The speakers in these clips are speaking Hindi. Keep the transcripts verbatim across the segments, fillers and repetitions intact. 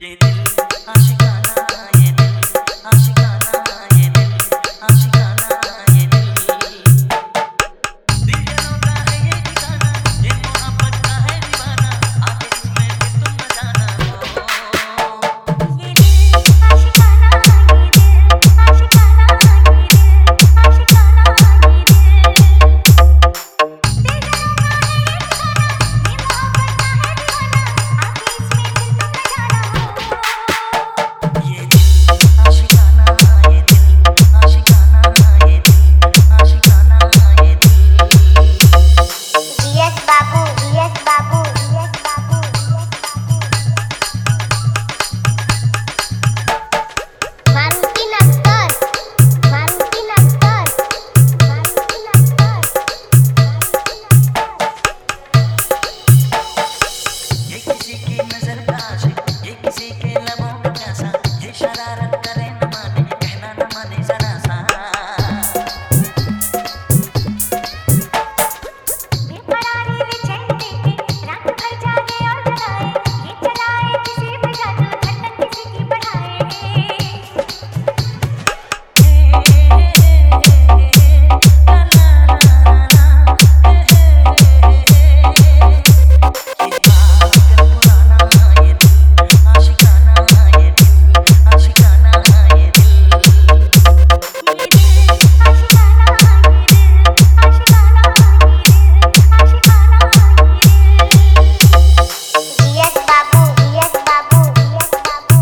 ये दिल आशिकाना, ये दिल आशिकाना, ये दिल आशिकाना, ये दिल दिल जलाता है ये ठिकाना, ये मोहब्बत का है दीवाना, आके इसमें फिर तुम न जाना। ये दिल आशिकाना, ये दिल आशिकाना, ये दिल आशिकाना, ये दिल दिल जलाता है ये ठिकाना, ये मोहब्बत का है दीवाना, आके इसमें फिर तुम न जाना। ये दिल आशिकाना, ये दिल आशिकाना, ये दिल आशिकाना, ये दिल VS Babu VS Babu VS Babu Maruti Nagar Maruti Nagar Maruti Nagar ये किसी की नजर का आशिक, ये किसी के लबों का प्यासा, ये शरारत करे न माने, कहना न माने जरा सा। बेपरारी बेचैन देखे रात भर जागे और जगाए, ये चलाए किसी पे जादू धड़कन किसी की बढ़ाए। VS Babu VS Babu VS Babu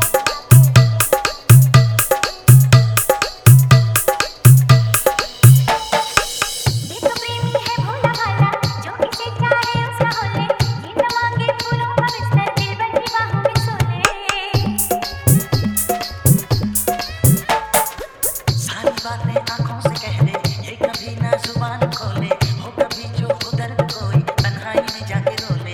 ये तो प्रेमी है भोला भाला, जो इसे चाहे उसका होले, ये न मांगे फूलों का बिस्तर, दिलबर की बाहों में सोले। सारी बातें आंखों से कह दे, ये कभी ना जुबान खोले, हो कभी जो उधर कोई तन्हाई में जाके रोले।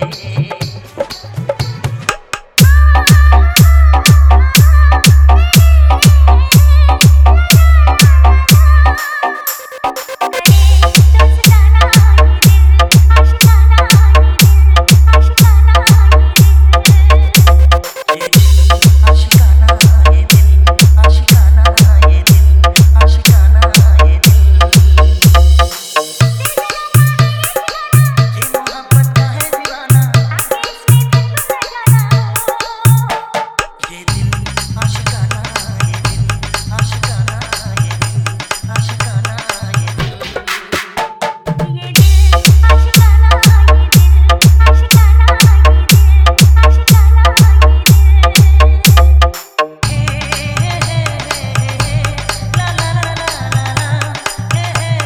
ये दिल आशिकाना, ये दिल आशिकाना, ये दिल आशिकाना, ये दिल ये मोहब्बत का है दीवाना, ये दिल आशिकाना, ये दिल आशिकाना, ये दिल आशिकाना, ये दिल ला ला ला ला ला हे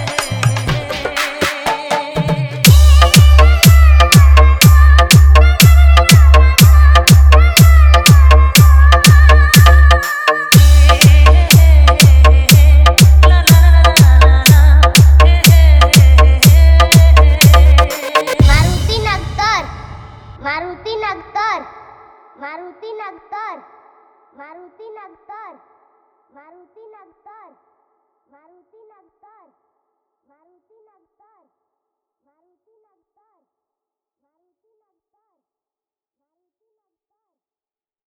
ला ला मारुति नगर मारुति नगर मारुति नगर मारुति नगर मारुति नगर